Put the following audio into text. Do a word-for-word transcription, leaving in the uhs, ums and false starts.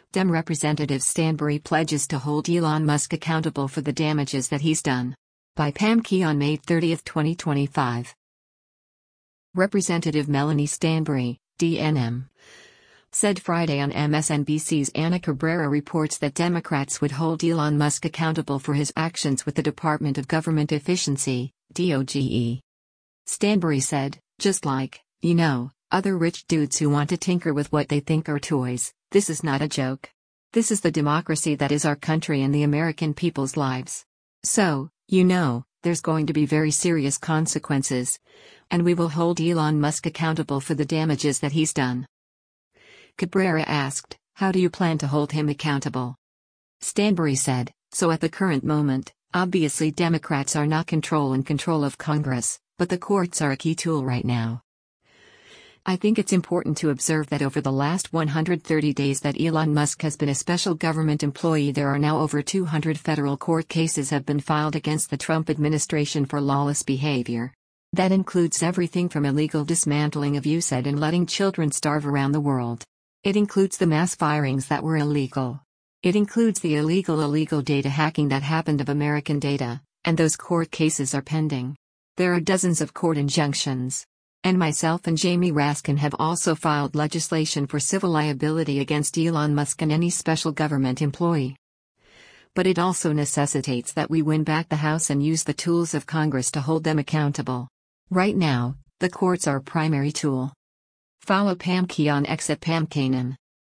Dem Representative Stanbury pledges to hold Elon Musk accountable for the damages that he's done. By Pam Key on May thirtieth, twenty twenty-five. Representative Melanie Stanbury, D N M, said Friday on M S N B C's Ana Cabrera reports that Democrats would hold Elon Musk accountable for his actions with the Department of Government Efficiency, D O G E. Stanbury said, just like, you know, other rich dudes who want to tinker with what they think are toys, this is not a joke. This is the democracy that is our country and the American people's lives. So, you know, there's going to be very serious consequences. And we will hold Elon Musk accountable for the damages that he's done. Cabrera asked, how do you plan to hold him accountable? Stanbury said, so at the current moment, obviously Democrats are not control and control of Congress, but the courts are a key tool right now. I think it's important to observe that over the last one hundred thirty days that Elon Musk has been a special government employee, there are now over two hundred federal court cases have been filed against the Trump administration for lawless behavior. That includes everything from illegal dismantling of U S A I D and letting children starve around the world. It includes the mass firings that were illegal. It includes the illegal illegal data hacking that happened of American data, and those court cases are pending. There are dozens of court injunctions. And myself and Jamie Raskin have also filed legislation for civil liability against Elon Musk and any special government employee. But it also necessitates that we win back the House and use the tools of Congress to hold them accountable. Right now, the courts are our primary tool. Follow Pam Key on X at Pam Kanan.